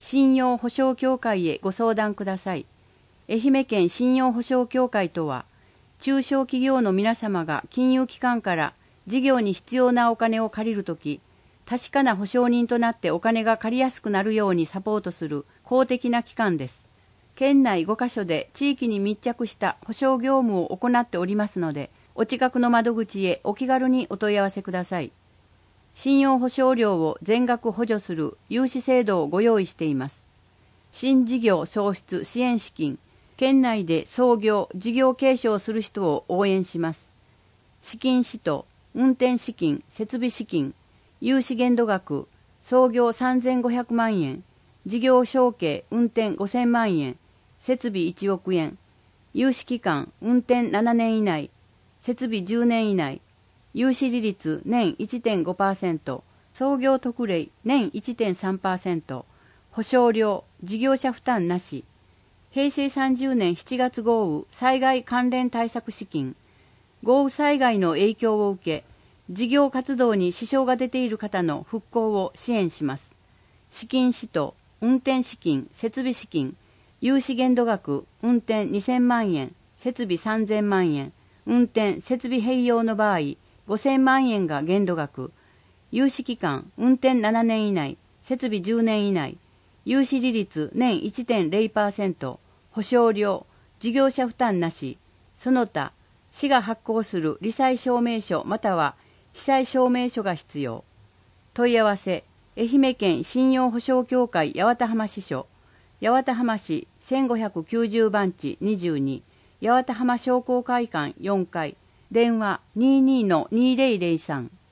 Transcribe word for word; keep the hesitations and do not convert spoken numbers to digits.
信用保証協会へご相談ください。愛媛県信用保証協会とは、中小企業の皆様が金融機関から事業に必要なお金を借りるとき、確かな保証人となってお金が借りやすくなるようにサポートする公的な機関です。県内ごカ所で地域に密着した保証業務を行っておりますので、お近くの窓口へお気軽にお問い合わせください。信用保証料を全額補助する融資制度をご用意しています。新事業創出支援資金、県内で創業、事業継承する人を応援します。資金使途、運転資金、設備資金、融資限度額、創業さんぜんごひゃくまんえん、事業承継、運転ごせんまんえん、設備いちおくえん、融資期間、運転ななねん以内、設備じゅうねん以内、融資利率年 いってんごパーセント、創業特例年 いってんさんパーセント、保証料、事業者負担なし、へいせいさんじゅうねんしちがつ豪雨災害関連対策資金、豪雨災害の影響を受け、事業活動に支障が出ている方の復興を支援します。資金使途、運転資金、設備資金、融資限度額、運転にせんまんえん、設備さんぜんまんえん、運転・設備併用の場合、ごせんまんえんが限度額、融資期間、運転ななねん以内、設備じゅうねん以内、融資利率年 いってんれいパーセント、保証料、事業者負担なし、その他、市が発行する罹災証明書または被災証明書が必要。問い合わせ、愛媛県信用保証協会八幡浜支所、八幡浜市せんごひゃくきゅうじゅうばんちにじゅうに、八幡浜商工会館よんかい、電話 にじゅうにのにせんさん。